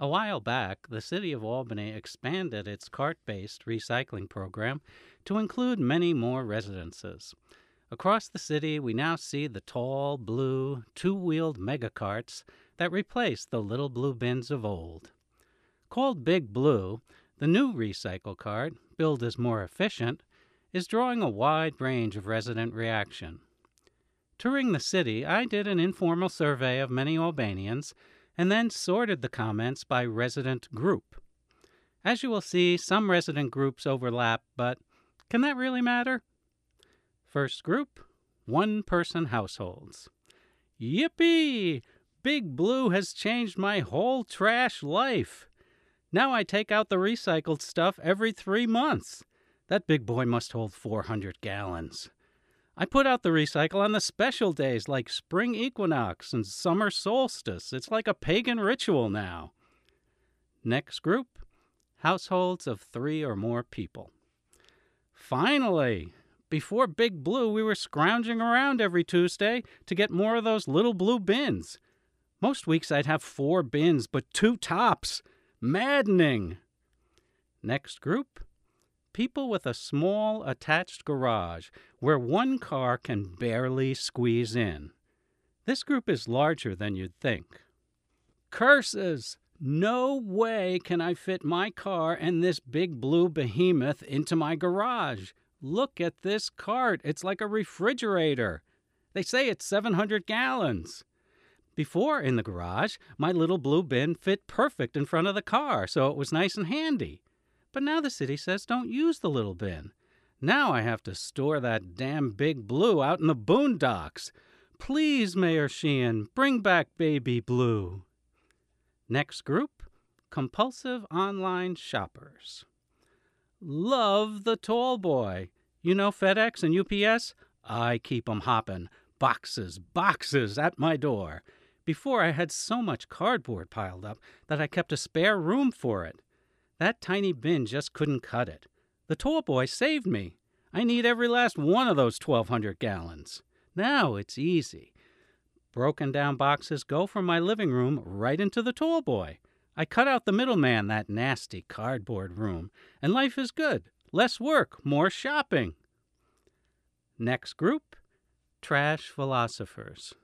A while back, the city of Albany expanded its cart-based recycling program to include many more residences. Across the city, we now see the tall, blue, two-wheeled megacarts that replaced the little blue bins of old. Called Big Blue, the new recycle cart, billed as more efficient, is drawing a wide range of resident reaction. Touring the city, I did an informal survey of many Albanians and then sorted the comments by resident group. As you will see, some resident groups overlap, but can that really matter? First group, one-person households. Yippee! Big Blue has changed my whole trash life. Now I take out the recycled stuff every 3 months. That big boy must hold 400 gallons. I put out the recycle on the special days like spring equinox and summer solstice. It's like a pagan ritual now. Next group, households of 3 or more people. Finally! Before Big Blue, we were scrounging around every Tuesday to get more of those little blue bins. Most weeks I'd have 4 bins, but 2 tops. Maddening! Next group, people with a small attached garage where one car can barely squeeze in. This group is larger than you'd think. Curses! No way can I fit my car and this Big Blue behemoth into my garage. Look at this cart. It's like a refrigerator. They say it's 700 gallons. Before, in the garage, my little blue bin fit perfect in front of the car, so it was nice and handy. But now the city says don't use the little bin. Now I have to store that damn Big Blue out in the boondocks. Please, Mayor Sheehan, bring back Baby Blue. Next group, compulsive online shoppers. Love the tall boy. You know FedEx and UPS? I keep 'em hopping. Boxes at my door. Before, I had so much cardboard piled up that I kept a spare room for it. That tiny bin just couldn't cut it. The tall boy saved me. I need every last one of those 1,200 gallons. Now it's easy. Broken down boxes go from my living room right into the tall boy. I cut out the middleman, that nasty cardboard room, and life is good. Less work, more shopping. Next group, trash philosophers.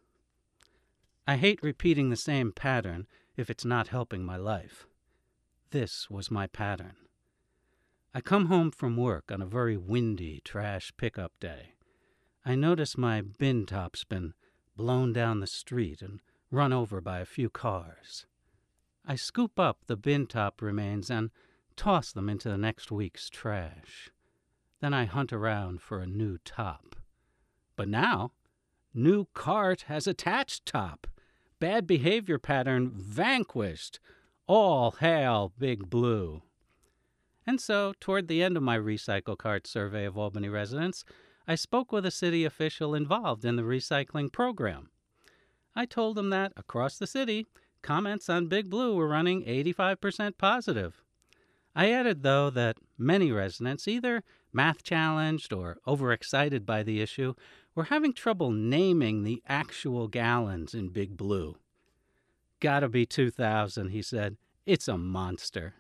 I hate repeating the same pattern if it's not helping my life. This was my pattern. I come home from work on a very windy trash pickup day. I notice my bin top's been blown down the street and run over by a few cars. I scoop up the bin top remains and toss them into the next week's trash. Then I hunt around for a new top. But now, new cart has attached top. Bad behavior pattern vanquished. All hail Big Blue. And so, toward the end of my recycle cart survey of Albany residents, I spoke with a city official involved in the recycling program. I told him that, across the city, comments on Big Blue were running 85% positive. I added, though, that many residents, either math-challenged or overexcited by the issue, were having trouble naming the actual gallons in Big Blue. Gotta be 2,000, he said. It's a monster.